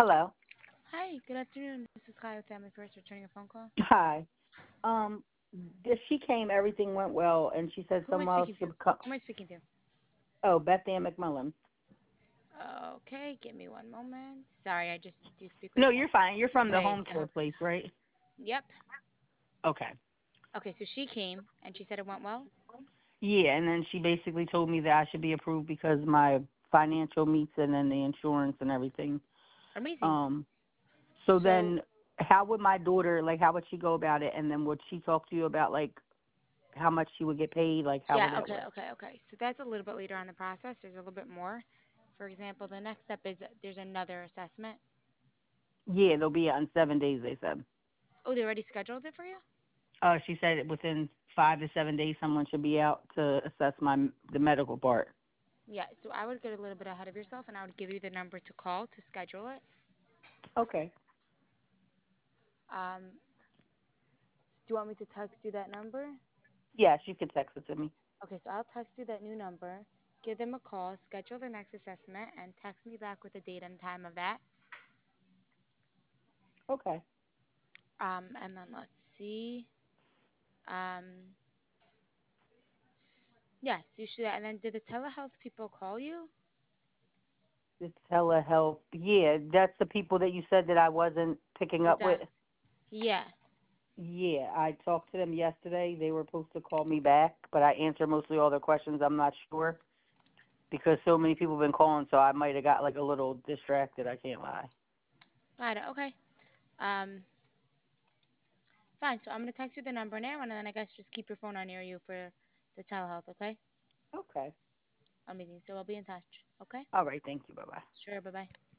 Hello. Hi, good afternoon. This is Kai with Family First, returning a phone call. Hi. Um, she came, everything went well, and she said Who am I someone else speaking to? should come. Who am I speaking to? Oh, Beth Ann McMullen. Okay, give me one moment. Sorry, I just do speak with No, you're fine. You're from the today, home so. care place, right? Yep. Okay. Okay, so she came and she said it went well. Yeah, and then she basically told me that I should be approved because my financial meets and then the insurance and everything. Amazing. Um, so So, then how would my daughter, like, how would she go about it? And then would she talk to you about, like, how much she would get paid? Like, how would yeah, that okay, work? okay, okay. So that's a little bit later on in the process. There's a little bit more. For example, the next step is there's another assessment. Yeah, they'll be out in 7 days, they said. Oh, they already scheduled it for you? She said within 5 to 7 days, someone should be out to assess the medical part. Yeah, so I would get a little bit ahead of yourself and I would give you the number to call to schedule it. Okay. Um, do you want me to text you that number? Yes, you can text it to me. Okay, so I'll text you that new number, give them a call, schedule the next assessment, and text me back with the date and time of that. Okay. And then let's see. Um, yes, you should. And then did the telehealth people call you? The telehealth. Yeah, that's the people that you said that I wasn't picking The up with. doc. Yeah. Yeah, I talked to them yesterday. They were supposed to call me back, but I answered mostly all their questions. I'm not sure because so many people have been calling, so I might have got like a little distracted. I can't lie. Got it. Okay. Um, fine. So I'm gonna text you the number now, and then I guess just keep your phone on near you for the telehealth. Okay. Okay. Amazing. So I'll be in touch. Okay. All right. Thank you. Bye bye. Sure. Bye bye.